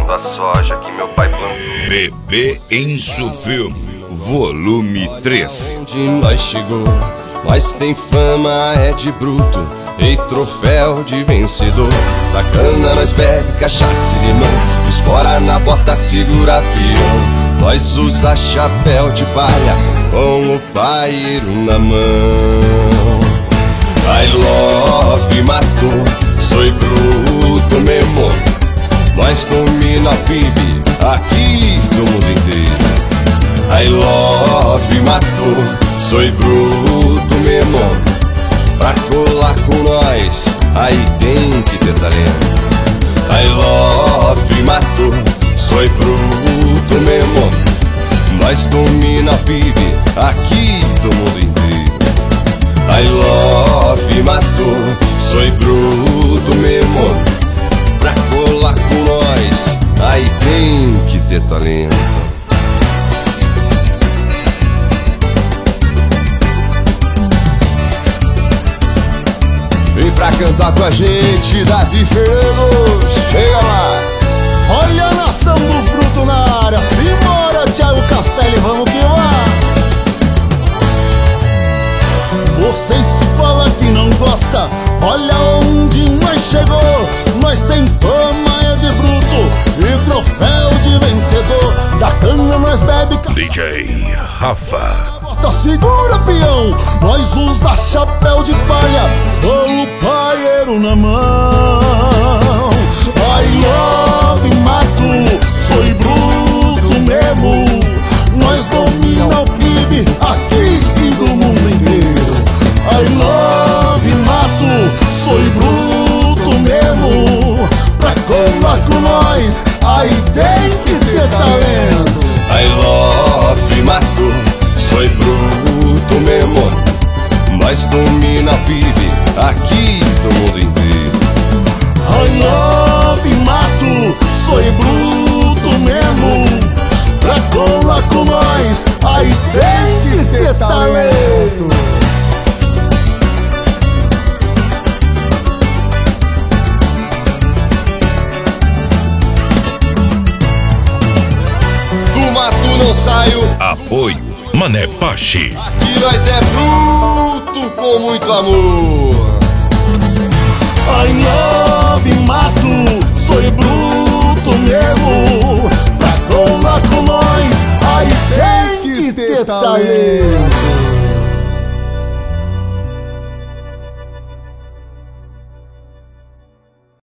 colhendo a soja que meu pai plantou. Bebê enche o filme, volume 3. Onde nós chegou, nós tem fama, é de bruto e troféu de vencedor. Da cana nós bebe cachaça e limão, espora na bota, segura peão. Nós usa chapéu de palha com o paeiro na mão. I love matou, sou bruto mesmo. Nós domina a PIB aqui do mundo inteiro. I love matou, sou bruto mesmo. Pra colar com nós, aí tem que ter talento. I love matou, sou bruto mesmo. Nós domina a PIB aqui do mundo inteiro. I love matou, sou bruto mesmo. Pra colar com nós, aí tem que ter talento. Vem pra cantar com a gente, Davi Fernando, chega lá. Olha a nação dos brutos na área, simbora Thiago Castelli, vamos que vá. Vocês falam que não gosta, olha onde nós chegou. Nós tem fama, é de bruto e troféu de vencedor. Da cana nós bebe DJ Rafa. bota, segura peão. Nós usa chapéu de palha com o paeiro na mão. I love mato, sou bruto mesmo. Nós domina o PIB aqui e do mundo inteiro. I love mato, sou bruto mesmo. Pra colar com nós, aí tem que ter talento. I love mato, sou bruto mesmo. Nós domina a PIB aqui do mundo inteiro. I love mato, sou bruto mesmo. Pra colar com nós, aí tem que ter talento. Do mato não saio. Apoio Mané Pache. Aqui nós é bruto com muito amor. I love mato, sou bruto mesmo. Pra colar com nós, aí tem que ter talento.